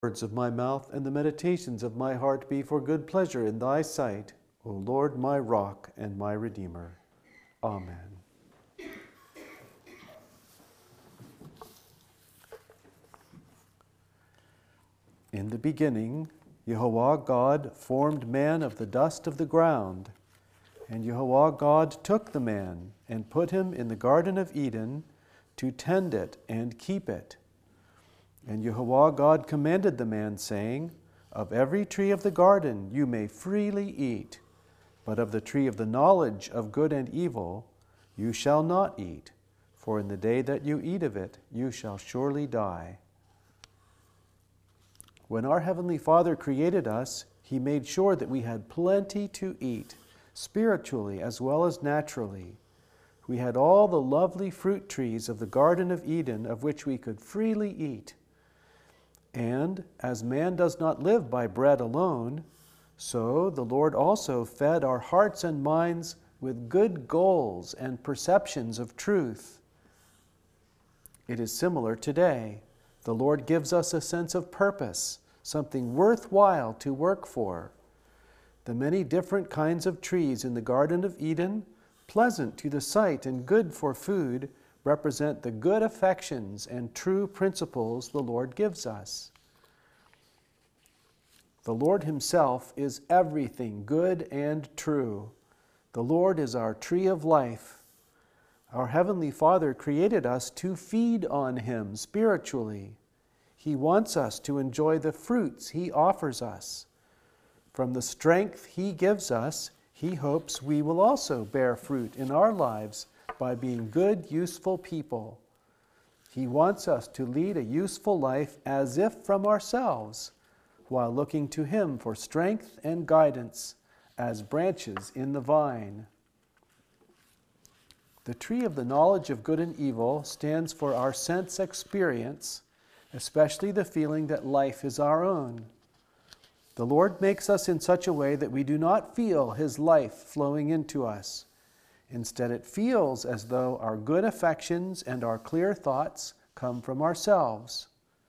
Words of my mouth and the meditations of my heart be for good pleasure in thy sight, O Lord, my rock and my redeemer. Amen. In the beginning, Yehovah God formed man of the dust of the ground, and Yehovah God took the man and put him in the Garden of Eden to tend it and keep it. And Yehovah God commanded the man, saying, Of every tree of the garden you may freely eat, but of the tree of the knowledge of good and evil you shall not eat, for in the day that you eat of it you shall surely die. When our Heavenly Father created us, He made sure that we had plenty to eat, spiritually as well as naturally. We had all the lovely fruit trees of the Garden of Eden of which we could freely eat. And as man does not live by bread alone, so the Lord also fed our hearts and minds with good goals and perceptions of truth. It is similar today. The Lord gives us a sense of purpose, something worthwhile to work for. The many different kinds of trees in the Garden of Eden, pleasant to the sight and good for food, represent the good affections and true principles the Lord gives us. The Lord Himself is everything good and true. The Lord is our tree of life. Our Heavenly Father created us to feed on Him spiritually. He wants us to enjoy the fruits He offers us. From the strength He gives us, He hopes we will also bear fruit in our lives by being good, useful people. He wants us to lead a useful life as if from ourselves, while looking to Him for strength and guidance as branches in the vine. The tree of the knowledge of good and evil stands for our sense experience, especially the feeling that life is our own. The Lord makes us in such a way that we do not feel His life flowing into us. Instead, it feels as though our good affections and our clear thoughts come from ourselves.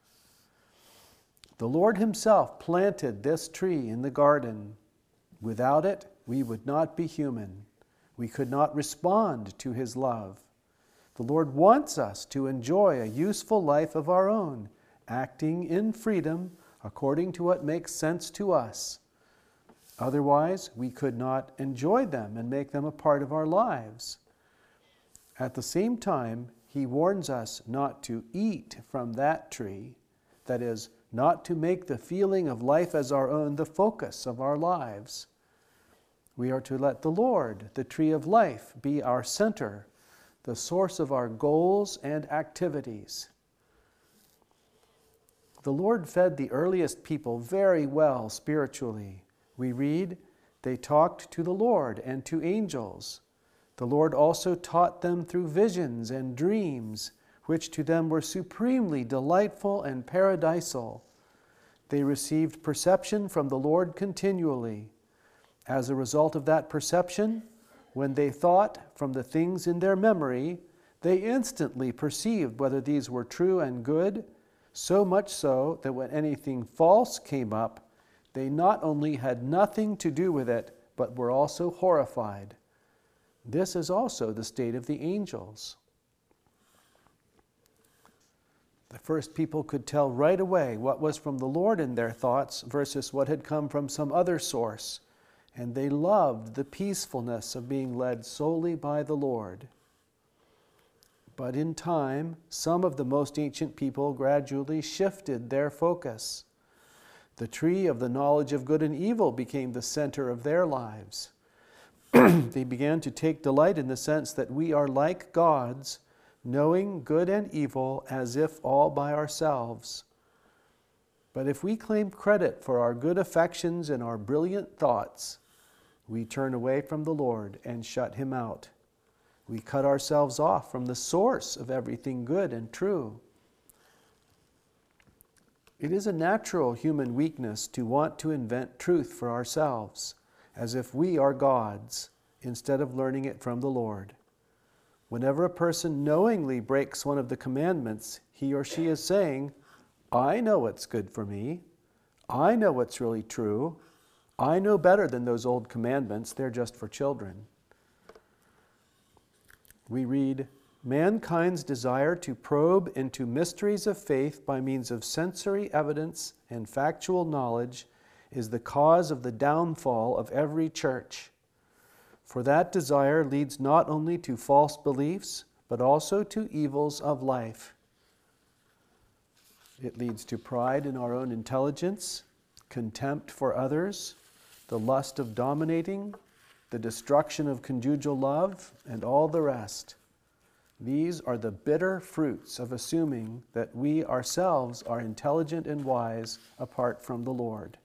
The Lord Himself planted this tree in the garden. Without it, we would not be human. We could not respond to His love. The Lord wants us to enjoy a useful life of our own, acting in freedom according to what makes sense to us. Otherwise, we could not enjoy them and make them a part of our lives. At the same time, He warns us not to eat from that tree, that is, not to make the feeling of life as our own the focus of our lives. We are to let the Lord, the tree of life, be our center, the source of our goals and activities. The Lord fed the earliest people very well spiritually. We read, they talked to the Lord and to angels. The Lord also taught them through visions and dreams, which to them were supremely delightful and paradisal. They received perception from the Lord continually. As a result of that perception, when they thought from the things in their memory, they instantly perceived whether these were true and good, so much so that when anything false came up, they not only had nothing to do with it, but were also horrified. This is also the state of the angels. The first people could tell right away what was from the Lord in their thoughts versus what had come from some other source, and they loved the peacefulness of being led solely by the Lord. But in time, some of the most ancient people gradually shifted their focus. The tree of the knowledge of good and evil became the center of their lives. They began to take delight in the sense that we are like gods, knowing good and evil as if all by ourselves. But if we claim credit for our good affections and our brilliant thoughts, we turn away from the Lord and shut Him out. We cut ourselves off from the source of everything good and true. It is a natural human weakness to want to invent truth for ourselves, as if we are gods, instead of learning it from the Lord. Whenever a person knowingly breaks one of the commandments, he or she is saying, I know what's good for me. I know what's really true. I know better than those old commandments. They're just for children. We read, mankind's desire to probe into mysteries of faith by means of sensory evidence and factual knowledge is the cause of the downfall of every church. For that desire leads not only to false beliefs, but also to evils of life. It leads to pride in our own intelligence, contempt for others, the lust of dominating, the destruction of conjugal love, and all the rest. These are the bitter fruits of assuming that we ourselves are intelligent and wise apart from the Lord.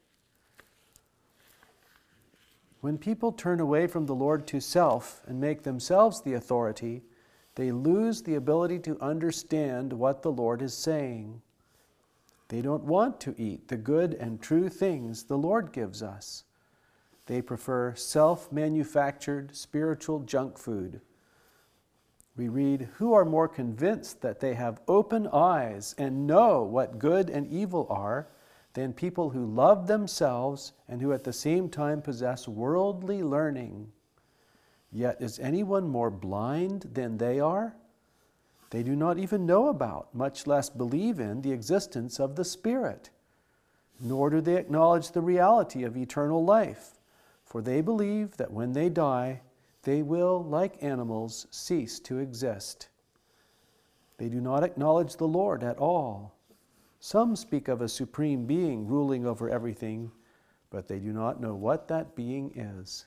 When people turn away from the Lord to self and make themselves the authority, they lose the ability to understand what the Lord is saying. They don't want to eat the good and true things the Lord gives us. They prefer self-manufactured spiritual junk food. We read, who are more convinced that they have open eyes and know what good and evil are than people who love themselves and who at the same time possess worldly learning? Yet is anyone more blind than they are? They do not even know about, much less believe in, the existence of the Spirit, nor do they acknowledge the reality of eternal life, for they believe that when they die, they will, like animals, cease to exist. They do not acknowledge the Lord at all. Some speak of a supreme being ruling over everything, but they do not know what that being is.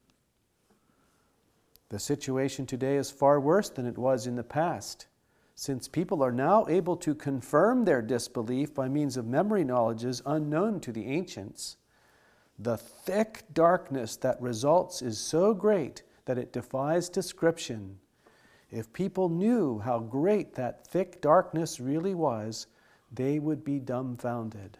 The situation today is far worse than it was in the past, since people are now able to confirm their disbelief by means of memory knowledges unknown to the ancients. The thick darkness that results is so great that it defies description. If people knew how great that thick darkness really was, they would be dumbfounded.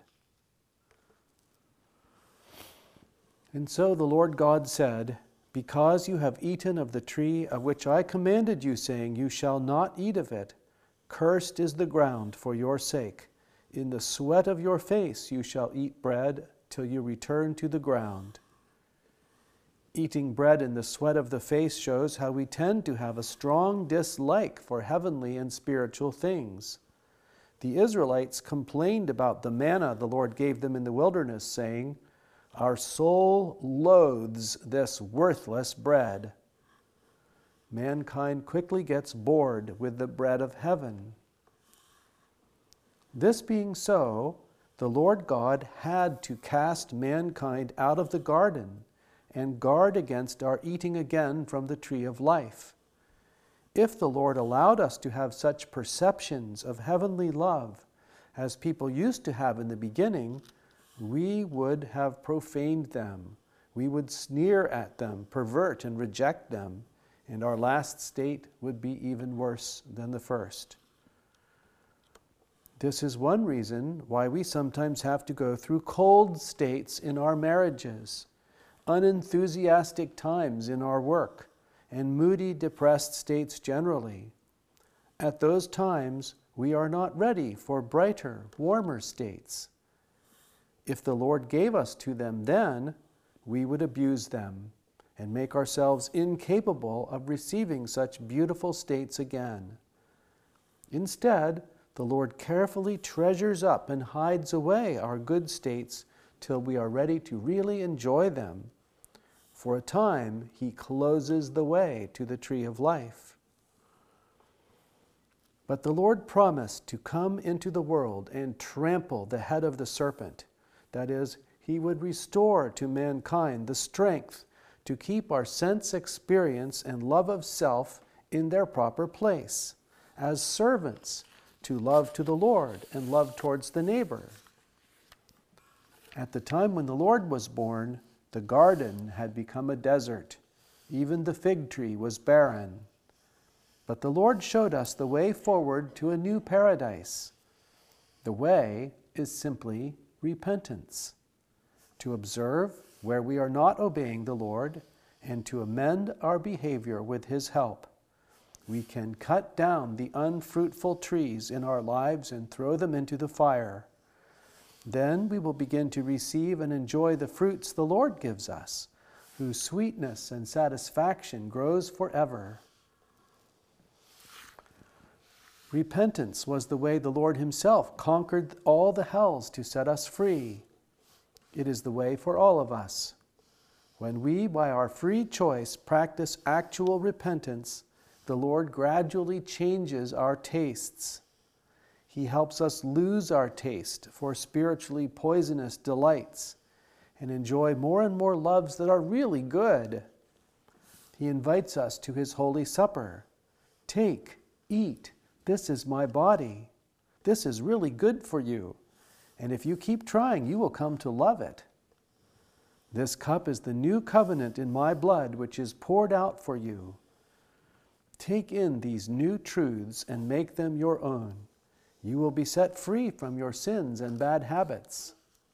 And so the Lord God said, because you have eaten of the tree of which I commanded you, saying, you shall not eat of it, cursed is the ground for your sake. In the sweat of your face you shall eat bread till you return to the ground. Eating bread in the sweat of the face shows how we tend to have a strong dislike for heavenly and spiritual things. The Israelites complained about the manna the Lord gave them in the wilderness, saying, our soul loathes this worthless bread. Mankind quickly gets bored with the bread of heaven. This being so, the Lord God had to cast mankind out of the garden and guard against our eating again from the tree of life. If the Lord allowed us to have such perceptions of heavenly love as people used to have in the beginning, we would have profaned them. We would sneer at them, pervert and reject them, and our last state would be even worse than the first. This is one reason why we sometimes have to go through cold states in our marriages, unenthusiastic times in our work, and moody, depressed states generally. At those times, we are not ready for brighter, warmer states. If the Lord gave us to them then, we would abuse them and make ourselves incapable of receiving such beautiful states again. Instead, the Lord carefully treasures up and hides away our good states till we are ready to really enjoy them. For a time, He closes the way to the tree of life. But the Lord promised to come into the world and trample the head of the serpent. That is, He would restore to mankind the strength to keep our sense experience and love of self in their proper place, as servants to love to the Lord and love towards the neighbor. At the time when the Lord was born, the garden had become a desert. Even the fig tree was barren. But the Lord showed us the way forward to a new paradise. The way is simply repentance, to observe where we are not obeying the Lord and to amend our behavior with His help. We can cut down the unfruitful trees in our lives and throw them into the fire. Then we will begin to receive and enjoy the fruits the Lord gives us, whose sweetness and satisfaction grows forever. Repentance was the way the Lord himself conquered all the hells to set us free. It is the way for all of us. When we, by our free choice, practice actual repentance, the Lord gradually changes our tastes. He helps us lose our taste for spiritually poisonous delights and enjoy more and more loves that are really good. He invites us to his holy supper. Take, eat, this is my body. This is really good for you. And if you keep trying, you will come to love it. This cup is the new covenant in my blood, which is poured out for you. Take in these new truths and make them your own. You will be set free from your sins and bad habits.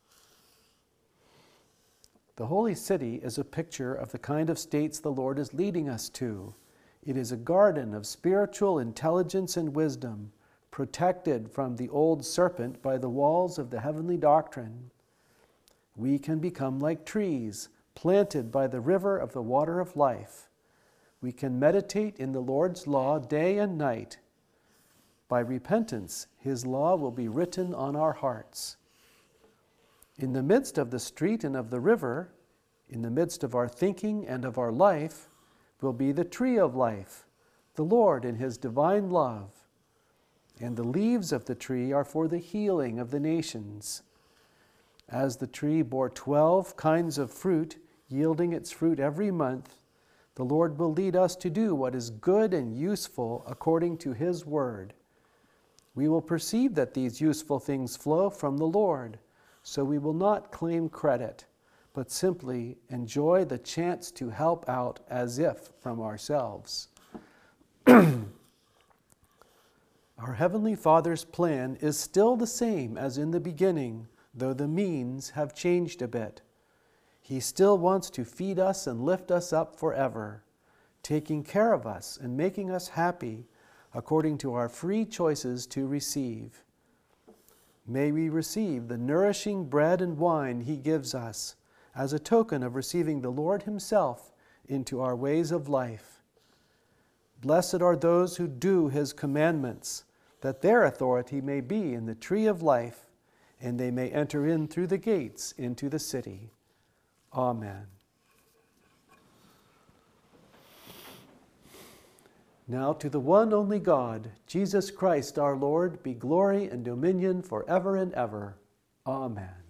The Holy City is a picture of the kind of states the Lord is leading us to. It is a garden of spiritual intelligence and wisdom, protected from the old serpent by the walls of the heavenly doctrine. We can become like trees planted by the river of the water of life. We can meditate in the Lord's law day and night. By repentance, his law will be written on our hearts. In the midst of the street and of the river, in the midst of our thinking and of our life, will be the tree of life, the Lord in his divine love. And the leaves of the tree are for the healing of the nations. As the tree bore 12 kinds of fruit, yielding its fruit every month, the Lord will lead us to do what is good and useful according to his word. We will perceive that these useful things flow from the Lord, so we will not claim credit, but simply enjoy the chance to help out as if from ourselves. Our Heavenly Father's plan is still the same as in the beginning, though the means have changed a bit. He still wants to feed us and lift us up forever, taking care of us and making us happy according to our free choices to receive. May we receive the nourishing bread and wine he gives us as a token of receiving the Lord himself into our ways of life. Blessed are those who do his commandments, that their authority may be in the tree of life, and they may enter in through the gates into the city. Amen. Now to the one only God, Jesus Christ our Lord, be glory and dominion forever and ever. Amen.